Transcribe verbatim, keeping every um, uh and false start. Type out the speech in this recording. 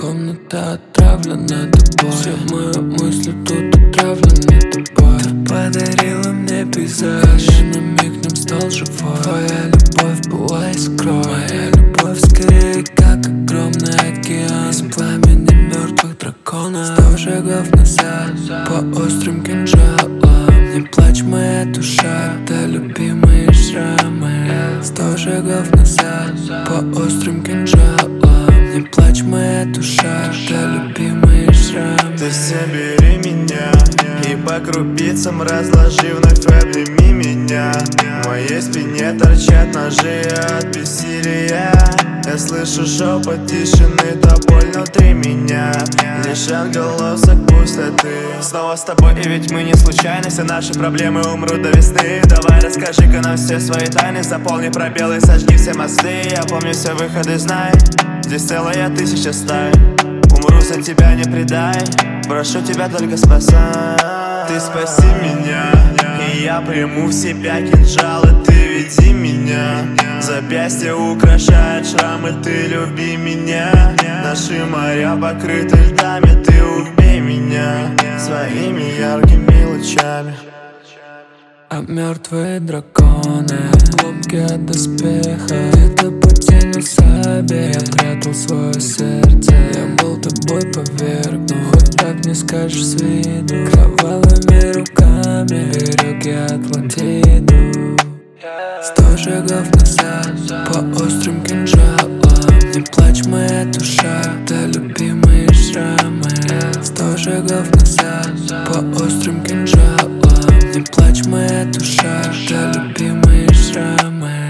Комната отравлена тобой. Все мои мысли тут отравлены тобой. Ты подарила мне пейзаж, я на миг нам стал живой. Твоя любовь была искрой. Моя любовь скорее как огромный океан из пламени мертвых драконов. Сто шагов назад по острым кинжалам. Не плачь, моя душа, это любимые шрамы. Сто шагов назад по острым кинжалам. Не плачь, моя душа, это любимые шрамы. Ты собери меня и по крупицам разложи, вновь обними меня. В моей спине торчат ножи от бессилия. Я слышу шепот тишины, то боль внутри меня. Лишь отголосок пустоты. Снова с тобой, и ведь мы не случайны. Все наши проблемы умрут до весны. Давай расскажи-ка нам все свои тайны. Заполни пробелы, сожги все мосты. Я помню все выходы, знай. Здесь целая тысяча стай. Умру за тебя, не предай. Прошу тебя, только спасай. Ты спаси меня, и я приму в себя кинжалы. Ты веди меня. Запястье украшает шрамы, ты люби меня. Наши моря покрыты льдами, ты убей меня своими яркими лучами. А мертвые драконы, обломки от доспеха. Где-то по тени сабе я прятал свое сердце. Я был тобой повергнут, хоть так не скажешь с виду. Кровавыми руками берег я Атлантиду. Сто шагов назад по острым кинжалам. Не плачь, моя душа, это любимые шрамы. Сто шагов назад по острым кинжалам. Не плачь, моя душа, это любимые шрамы.